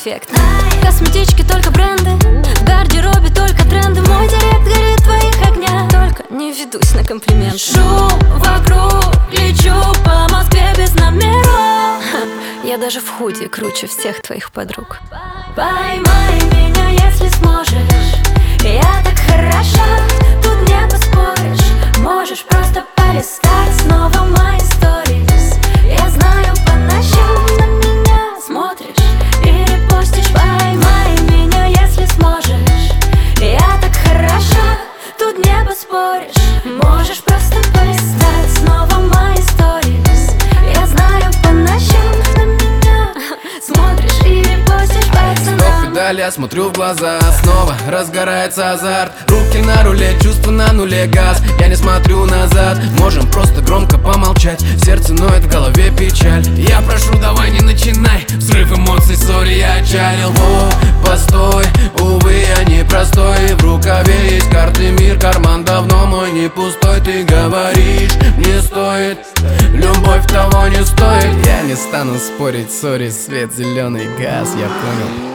эффектно. Косметички только бренды, в гардеробе только тренды. Мой директ горит в твоих огнях, только не ведусь на комплименты. Шум вокруг, лечу по Москве без номеров. Я даже в худи круче всех твоих подруг. Поймай меня, если сможешь. Я так хороша, тут не поспоришь. Можешь просто полистать снова мои сторис. Я знаю, по ночам на меня смотришь и репостишь. Поймай меня, если сможешь. Я так хороша, тут не поспоришь. Можешь просто полистать снова мои сторис. Я знаю, по ночам на меня смотришь и репостишь, пацанам. Педаль, я смотрю в глаза, снова разгорается азарт. Руки на руле, чувства на нуле, газ. Я не смотрю назад, можем просто громко помолчать. Сердце ноет, в голове печаль. Я прошу, давай не начинай. Взрыв эмоций, сори, я отчалил. О, постой, увы, я не простой. В рукаве есть карты мир, карман давно мой не пустой. Ты говоришь, не стоит, любовь того не стоит. Я не стану спорить, сори, свет, зеленый газ, я понял.